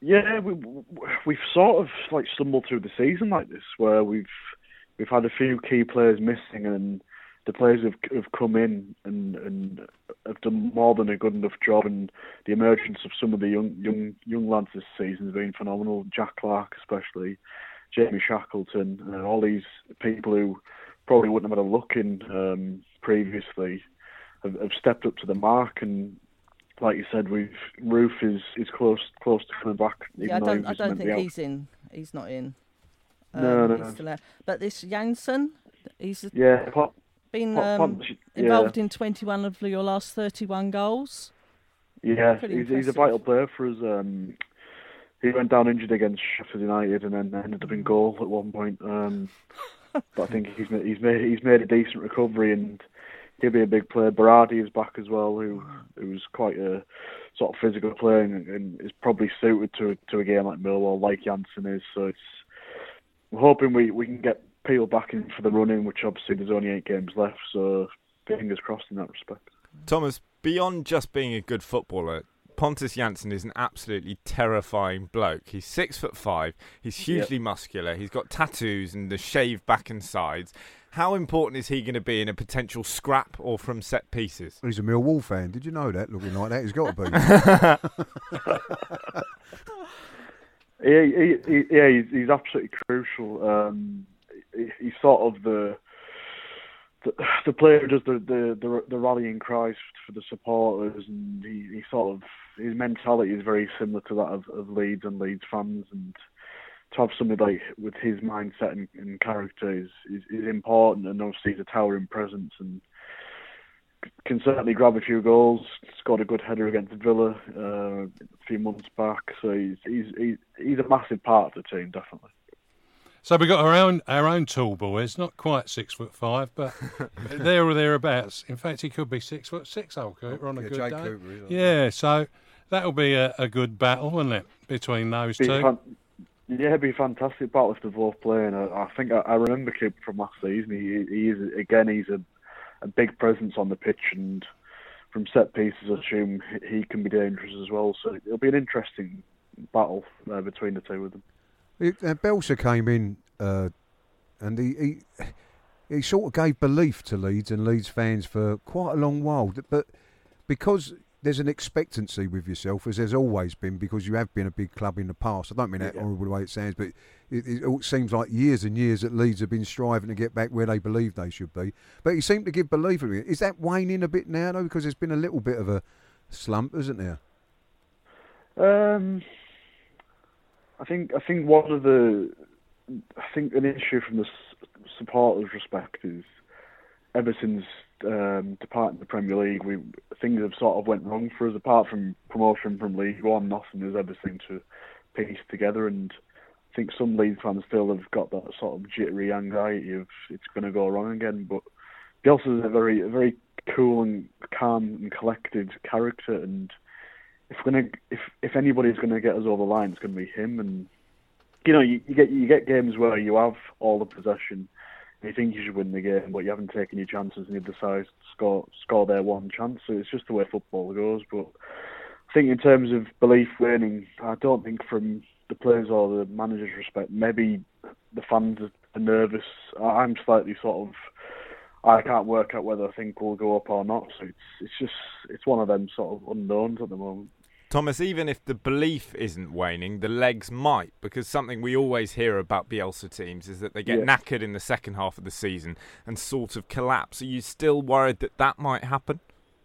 [SPEAKER 8] Yeah, we've sort of like stumbled through the season like this, where we've had a few key players missing, and the players have come in and have done more than a good enough job. And the emergence of some of the young lads this season has been phenomenal. Jack Clark, especially, Jamie Shackleton, all these people who probably wouldn't have had a look in previously have stepped up to the mark. And like you said, Roof is close to coming back.
[SPEAKER 6] Yeah, I don't think he's in. He's not in.
[SPEAKER 8] No.
[SPEAKER 6] He's still out. But this Janssen, he's
[SPEAKER 8] been
[SPEAKER 6] involved in 21 of your last 31 goals.
[SPEAKER 8] Yeah, he's a vital player for us. He went down injured against Sheffield United and then ended up in goal at one point. But I think he's made a decent recovery, and he'll be a big player. Berardi is back as well, who's quite a sort of physical player and is probably suited to a game like Millwall, like Janssen is. So we're hoping we can get Peel back in for the run-in, which obviously there's only 8 games left, so fingers crossed in that respect.
[SPEAKER 2] Thomas, beyond just being a good footballer, Pontus Jansson is an absolutely terrifying bloke. He's 6'5", he's hugely muscular, he's got tattoos and the shaved back and sides. How important is he going to be in a potential scrap or from set pieces?
[SPEAKER 5] He's a Millwall fan. Did you know that? Looking like that, he's got to
[SPEAKER 8] be. He's absolutely crucial. He's sort of the player who does the rallying cries for the supporters, and he sort of, his mentality is very similar to that of Leeds and Leeds fans, and to have somebody like with his mindset and character is important. And obviously he's a towering presence and can certainly grab a few goals. Scored a good header against Villa a few months back, so he's a massive part of the team, definitely.
[SPEAKER 4] So we got our own tall boys, not quite 6'5", but there or thereabouts. In fact, he could be 6'6", old Cooper, on a good day.
[SPEAKER 5] Cooper,
[SPEAKER 4] yeah, so that'll be a good battle, wouldn't it, between those two?
[SPEAKER 8] It'd be a fantastic battle if they're both playing. I think I remember Cooper from last season. He's a big presence on the pitch, and from set pieces, I assume he can be dangerous as well. So it'll be an interesting battle between the two of them.
[SPEAKER 5] Bielsa came in and he sort of gave belief to Leeds and Leeds fans for quite a long while. But because there's an expectancy with yourself, as there's always been, because you have been a big club in the past. I don't mean that horrible the way it sounds, but it seems like years and years that Leeds have been striving to get back where they believe they should be. But he seemed to give belief in it. Is that waning a bit now, though? Because there's been a little bit of a slump, isn't there?
[SPEAKER 8] I think an issue from the supporters' respect is ever since departing the Premier League, things have sort of went wrong for us. Apart from promotion from League One, nothing has ever seemed to piece together, and I think some Leeds fans still have got that sort of jittery anxiety of it's going to go wrong again. But Bielsa is a very cool and calm and collected character, and if anybody's going to get us over the line, it's going to be him. And you get games where you have all the possession and you think you should win the game, but you haven't taken your chances and you decide to score their one chance. So it's just the way football goes. But I think in terms of belief waning, I don't think from the players or the manager's respect. Maybe the fans are nervous. I'm slightly sort of, I can't work out whether I think we'll go up or not. So it's one of them sort of unknowns at the moment.
[SPEAKER 2] Thomas, even if the belief isn't waning, the legs might, because something we always hear about Bielsa teams is that they get knackered in the second half of the season and sort of collapse. Are you still worried that might happen?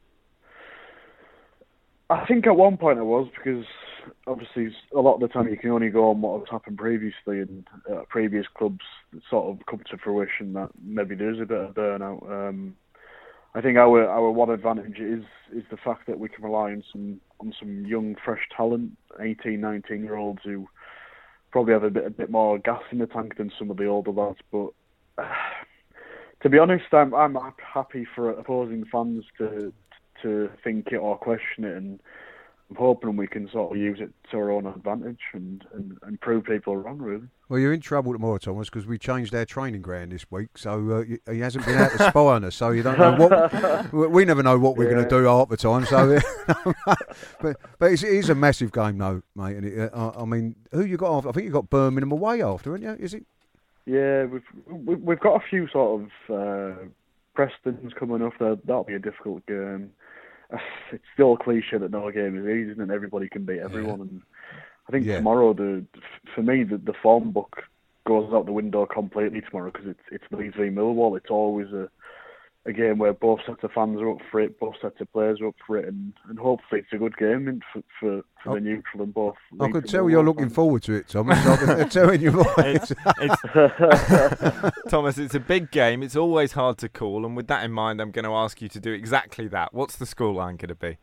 [SPEAKER 8] I think at one point I was, because obviously a lot of the time you can only go on what has happened previously, and previous clubs sort of come to fruition that maybe there's a bit of burnout. I think our one advantage is the fact that we can rely on some young, fresh talent, 18, 19-year-olds who probably have a bit more gas in the tank than some of the older lads. But to be honest, I'm happy for opposing fans to think it or question it, and I'm hoping we can sort of use it to our own advantage and prove people wrong, really.
[SPEAKER 5] Well, you're in trouble tomorrow, Thomas, because we changed our training ground this week, so he hasn't been out to spy on us, so you don't know what... We never know what we're going to do half the time, so... but it is a massive game, though, mate. And I mean, who you got after? I think you got Birmingham away after, haven't you? Is it?
[SPEAKER 8] Yeah, we've got a few sort of Prestons coming up. That'll be a difficult game. It's still a cliche that no game is easy and everybody can beat everyone. And I think tomorrow, for me, the form book goes out the window completely tomorrow because it's Leeds v Millwall. It's always a game where both sets of fans are up for it, both sets of players are up for it, and hopefully it's a good game for the neutral and both.
[SPEAKER 5] I could tell you're looking forward to it, Thomas. I'm telling you what.
[SPEAKER 2] Thomas, it's a big game. It's always hard to call, and with that in mind, I'm going to ask you to do exactly that. What's the scoreline going to be?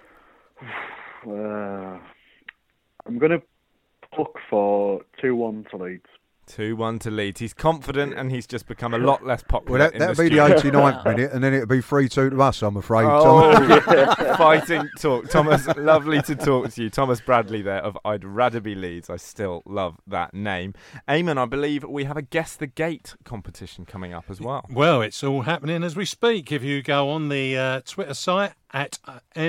[SPEAKER 8] I'm going to look for 2-1 to Leeds.
[SPEAKER 2] 2-1 to Leeds. He's confident and he's just become a lot less popular.
[SPEAKER 5] Well, that'll be the 89th minute, and then it'll be 3-2 to us, I'm afraid.
[SPEAKER 2] Fighting talk. Thomas, lovely to talk to you. Thomas Bradley there of I'd Rather Be Leeds. I still love that name. Eamon, I believe we have a Guess the Gate competition coming up as well.
[SPEAKER 4] Well, it's all happening as we speak. If you go on the Twitter site at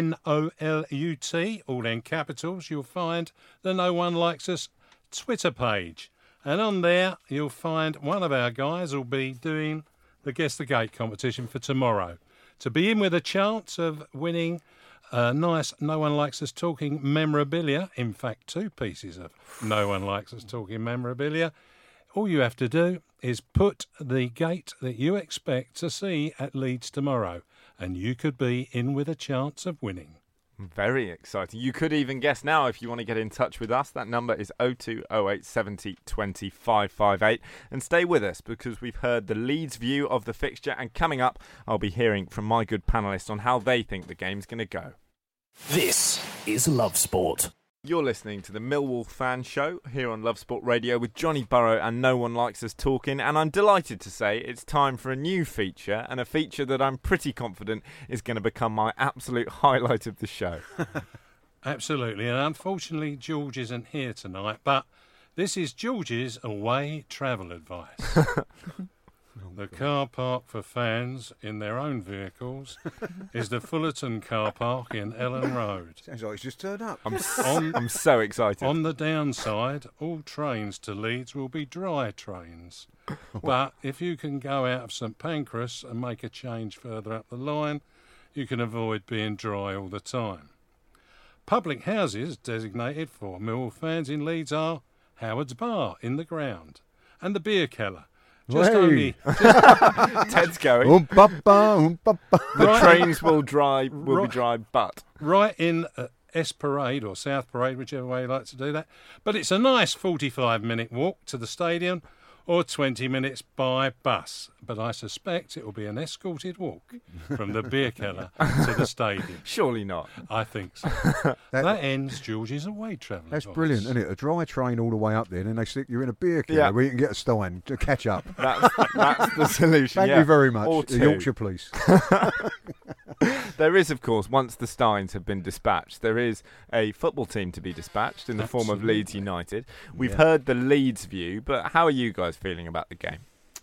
[SPEAKER 4] NOLUT, all in capitals, you'll find the No One Likes Us Twitter page. And on there, you'll find one of our guys will be doing the Guess the Gate competition for tomorrow. To be in with a chance of winning nice No One Likes Us Talking memorabilia, in fact, 2 pieces of No One Likes Us Talking memorabilia, all you have to do is put the gate that you expect to see at Leeds tomorrow, and you could be in with a chance of winning.
[SPEAKER 2] Very exciting. You could even guess now if you want to get in touch with us. That number is 0208 70 20 558. And stay with us because we've heard the Leeds view of the fixture. And coming up, I'll be hearing from my good panellists on how they think the game's going to go.
[SPEAKER 1] This is Love Sport.
[SPEAKER 2] You're listening to the Millwall Fan Show here on Love Sport Radio with Johnny Burrow and No One Likes Us Talking, and I'm delighted to say it's time for a new feature, and a feature that I'm pretty confident is going to become my absolute highlight of the show.
[SPEAKER 4] Absolutely, and unfortunately George isn't here tonight, but this is George's away travel advice. The car park for fans in their own vehicles is the Fullerton car park in Ellen Road.
[SPEAKER 5] Sounds like it's just turned up.
[SPEAKER 2] I'm so excited.
[SPEAKER 4] On the downside, all trains to Leeds will be dry trains. But if you can go out of St Pancras and make a change further up the line, you can avoid being dry all the time. Public houses designated for Millwall fans in Leeds are Howard's Bar in the ground and the Beer Keller.
[SPEAKER 2] Ted's going. The trains will be dry, but
[SPEAKER 4] right in S Parade or South Parade, whichever way you like to do that. But it's a nice 45-minute walk to the stadium, or 20 minutes by bus. But I suspect it will be an escorted walk from the Beer Keller to the stadium.
[SPEAKER 2] Surely not.
[SPEAKER 4] I think so. That ends George's away travel.
[SPEAKER 5] That's brilliant, isn't it? A dry train all the way up there, and then they stick you in a beer keller where you can get a stein to catch up.
[SPEAKER 2] That's the solution.
[SPEAKER 5] Thank you very much.
[SPEAKER 2] Or
[SPEAKER 5] the Yorkshire Police.
[SPEAKER 2] There is, of course, once the Steins have been dispatched, there is a football team to be dispatched in the form of Leeds United. We've heard the Leeds view, but how are you guys feeling about the game?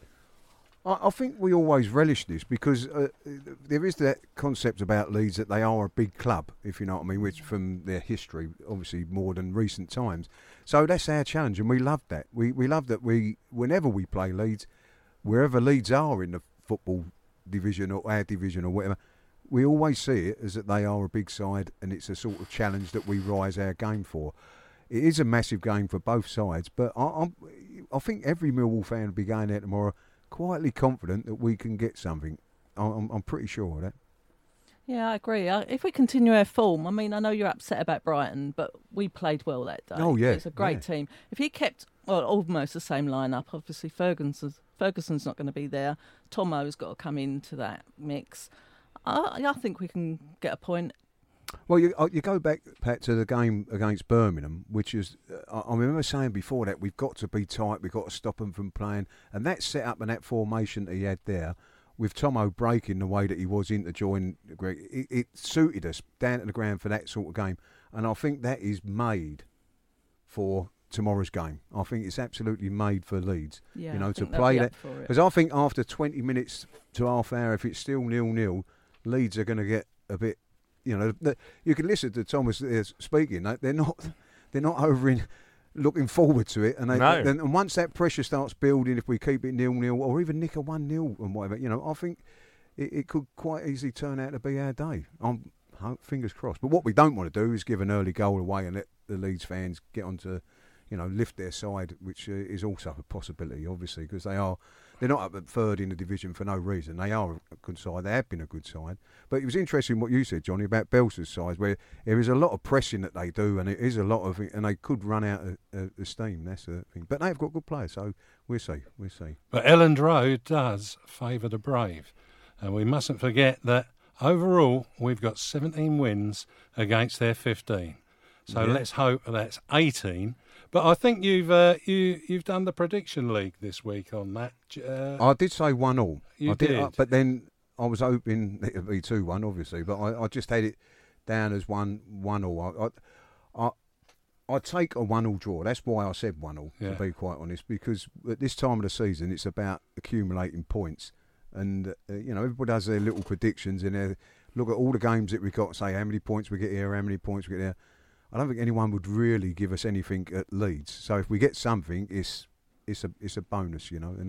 [SPEAKER 5] I think we always relish this because there is that concept about Leeds that they are a big club, if you know what I mean, which from their history, obviously more than recent times. So that's our challenge, and we love that. We love that whenever we play Leeds, wherever Leeds are in the football division or our division or whatever, we always see it as that they are a big side, and it's a sort of challenge that we rise our game for. It is a massive game for both sides, but I think every Millwall fan will be going there tomorrow quietly confident that we can get something. I'm pretty sure of that.
[SPEAKER 6] Yeah, I agree. If we continue our form, I mean, I know you're upset about Brighton, but we played well that day.
[SPEAKER 5] Oh, yeah.
[SPEAKER 6] It's a great team. If he kept almost the same lineup, obviously Ferguson's not going to be there. Tomo's got to come into that mix. I think we can get a point.
[SPEAKER 5] Well, you go back, Pat, to the game against Birmingham, which is, I remember saying before that we've got to be tight, we've got to stop them from playing, and that set up and that formation that he had there with Tomo breaking the way that he was into join Greg, it suited us down to the ground for that sort of game. And I think that is made for tomorrow's game. I think it's absolutely made for Leeds.
[SPEAKER 6] Yeah,
[SPEAKER 5] to play that. Because I think after 20 minutes to half hour, if it's still 0-0, Leeds are going to get a bit. You can listen to Thomas speaking. They're not over looking forward to it. And once that pressure starts building, if we keep it 0-0 or even nick a 1-0 and whatever, I think it could quite easily turn out to be our day. Fingers crossed. But what we don't want to do is give an early goal away and let the Leeds fans get onto, lift their side, which is also a possibility, obviously, because they're not up at third in the division for no reason. They are a good side. They have been a good side. But it was interesting what you said, Johnny, about Bielsa's side, where there is a lot of pressing that they do, and it is a lot of, and they could run out of steam. That's the thing. But they've got good players, so we'll see.
[SPEAKER 4] But Elland Road does favour the brave, and we mustn't forget that overall we've got 17 wins against their 15. So let's hope that's 18. But I think you've done the prediction league this week on that.
[SPEAKER 5] I did say 1-1.
[SPEAKER 4] You did.
[SPEAKER 5] But then I was hoping it would be 2-1, obviously. But I just had it down as 1-1. I'd take a 1-1 draw. That's why I said 1-1, to be quite honest. Because at this time of the season, it's about accumulating points. And, everybody does their little predictions and they look at all the games that we've got, say how many points we get here, how many points we get there. I don't think anyone would really give us anything at Leeds. So if we get something, it's a bonus,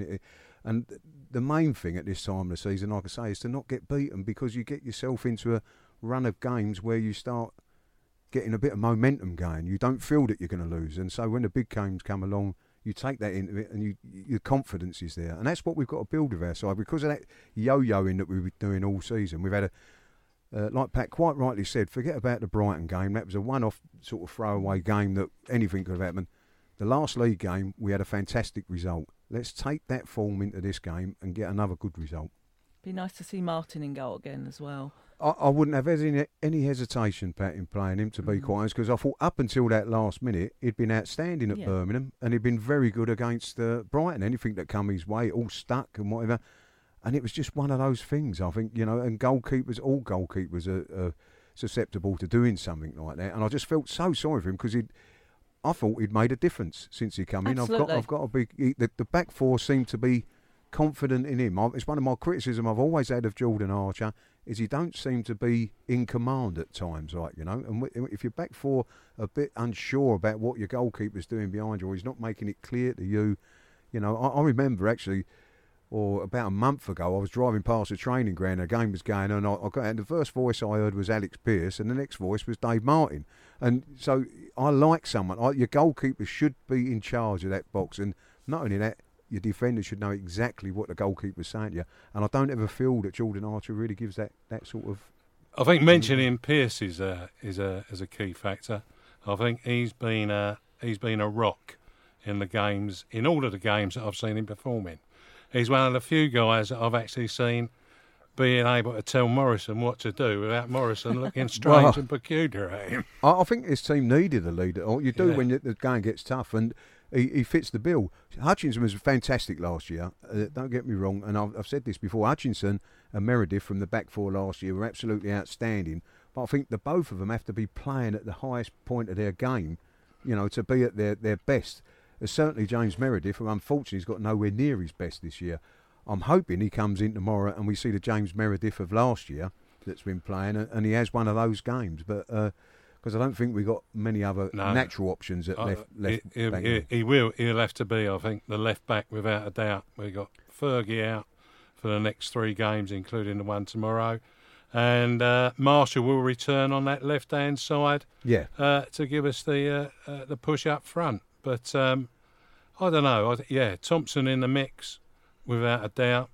[SPEAKER 5] And the main thing at this time of the season, like I say, is to not get beaten, because you get yourself into a run of games where you start getting a bit of momentum going. You don't feel that you're going to lose, and so when the big games come along, you take that into it, and your confidence is there, and that's what we've got to build with our side. Because of that yo-yoing that we've been doing all season, we've had like Pat quite rightly said, forget about the Brighton game. That was a one-off sort of throwaway game that anything could have happened. The last league game, we had a fantastic result. Let's take that form into this game and get another good result.
[SPEAKER 6] Be nice to see Martin in goal again as well.
[SPEAKER 5] I wouldn't have any hesitation, Pat, in playing him, to be quite honest, because I thought up until that last minute he'd been outstanding at Birmingham, and he'd been very good against Brighton. Anything that come his way, all stuck and whatever. And it was just one of those things, I think, and all goalkeepers are susceptible to doing something like that. And I just felt so sorry for him, because I thought he'd made a difference since he come in. I've got a big. The back four seemed to be confident in him. It's one of my criticism I've always had of Jordan Archer, is he don't seem to be in command at times, And if your back four a bit unsure about what your goalkeeper's doing behind you, or he's not making it clear to you, I remember actually. Or about a month ago, I was driving past a training ground, a game was going on, and the first voice I heard was Alex Pearce, and the next voice was Dave Martin. And so I like someone. Your goalkeeper should be in charge of that box, and not only that, your defender should know exactly what the goalkeeper's saying to you. And I don't ever feel that Jordan Archer really gives that sort of.
[SPEAKER 4] I think mentioning Pearce is a key factor. I think he's been a rock in the games, in all of the games that I've seen him perform in. He's one of the few guys that I've actually seen being able to tell Morrison what to do without Morrison looking strange and peculiar at him.
[SPEAKER 5] I think this team needed a leader. You do when the game gets tough, and he fits the bill. Hutchinson was fantastic last year, don't get me wrong, and I've said this before. Hutchinson and Meredith from the back four last year were absolutely outstanding, but I think the both of them have to be playing at the highest point of their game, to be at their best. Certainly James Meredith, who unfortunately has got nowhere near his best this year. I'm hoping he comes in tomorrow and we see the James Meredith of last year that's been playing, and he has one of those games. But because I don't think we've got many other natural options at left back.
[SPEAKER 4] He'll have to be, I think, the left back without a doubt. We've got Fergie out for the next 3 games, including the one tomorrow. And Marshall will return on that left-hand side to give us the push up front. But I don't know. Thompson in the mix, without a doubt.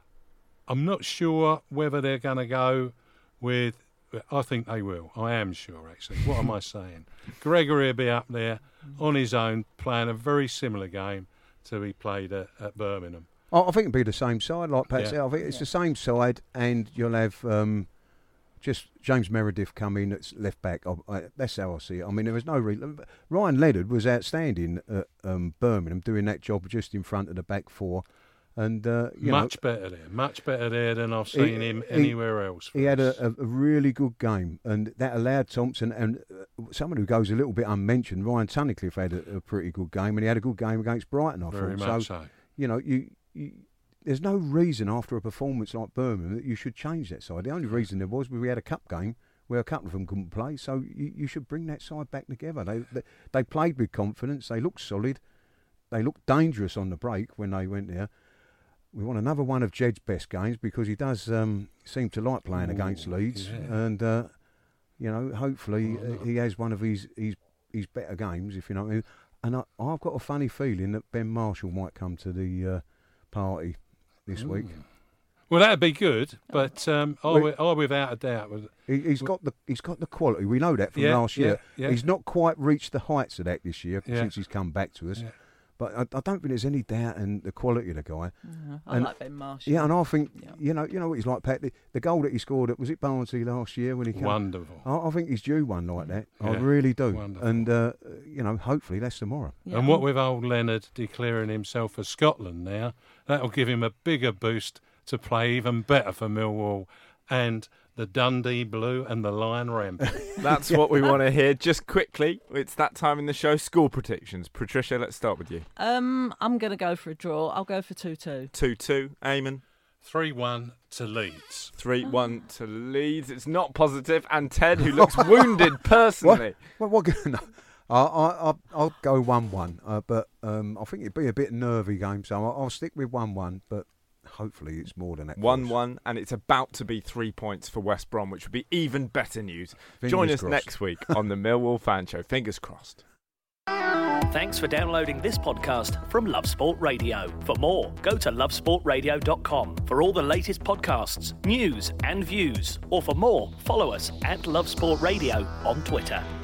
[SPEAKER 4] I'm not sure whether they're going to go with. I think they will. I am sure, actually. What am I saying? Gregory will be up there on his own, playing a very similar game to he played at Birmingham.
[SPEAKER 5] I think it'll be the same side, like Pat said. I think it's the same side, and you'll have just James Meredith come in at left back. That's how I see it. I mean, there was no reason. Ryan Leonard was outstanding at Birmingham, doing that job just in front of the back four. And
[SPEAKER 4] much better there than I've seen him anywhere else.
[SPEAKER 5] He had a really good game, and that allowed Thompson and someone who goes a little bit unmentioned. Ryan Tunnicliffe had a pretty good game, and he had a good game against Brighton. I
[SPEAKER 4] Very
[SPEAKER 5] thought
[SPEAKER 4] much so.
[SPEAKER 5] There's no reason after a performance like Birmingham that you should change that side. The only reason there was we had a cup game where a couple of them couldn't play, so you should bring that side back together. They played with confidence. They looked solid. They looked dangerous on the break when they went there. We want another one of Jed's best games because he does seem to like playing against Leeds, and hopefully he has one of his better games, if you know what I mean. And I've got a funny feeling that Ben Marshall might come to the party this week.
[SPEAKER 4] Well, that'd be good, but I without a doubt.
[SPEAKER 5] He's got the quality. We know that from last year.
[SPEAKER 4] Yeah.
[SPEAKER 5] He's not quite reached the heights of that this year since he's come back to us.
[SPEAKER 4] Yeah.
[SPEAKER 5] But I don't think there's any doubt in the quality of the guy.
[SPEAKER 6] No, I like Ben Marshall.
[SPEAKER 5] Yeah, and I think you know what he's like, Pat. The goal that he scored was it Barnsley last year when he came.
[SPEAKER 4] Wonderful.
[SPEAKER 5] I think he's due one like that.
[SPEAKER 4] Yeah.
[SPEAKER 5] I really do.
[SPEAKER 4] Wonderful.
[SPEAKER 5] And hopefully that's tomorrow.
[SPEAKER 6] Yeah.
[SPEAKER 4] And what with old Leonard declaring himself for Scotland now, that'll give him a bigger boost to play even better for Millwall and the Dundee Blue and the Lion Rampant.
[SPEAKER 2] That's what we want to hear. Just quickly, it's that time in the show. Score predictions. Patricia, let's start with you.
[SPEAKER 6] I'm going to go for a draw. I'll go for 2-2.
[SPEAKER 2] 2-2. Eamon?
[SPEAKER 4] 3-1 to Leeds.
[SPEAKER 2] 3-1 to Leeds. It's not positive. And Ted, who looks wounded personally.
[SPEAKER 5] What? No. I'll go 1-1. But I think it'd be a bit nervy game, so I'll stick with 1-1. But hopefully it's more than that.
[SPEAKER 2] 1-1, and it's about to be 3 points for West Brom, which would be even better news. Join us next week on the Millwall Fan Show. Fingers crossed.
[SPEAKER 1] Thanks for downloading this podcast from Love Sport Radio. For more, go to lovesportradio.com for all the latest podcasts, news and views. Or for more, follow us at Love Sport Radio on Twitter.